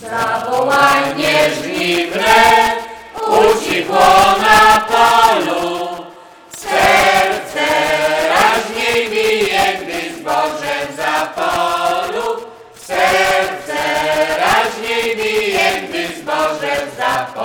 Zawołanie żniwne ucichło na polu, serce raźniej bije, gdy zbożem za polu, serce raźniej bije, gdy zbożem za polu.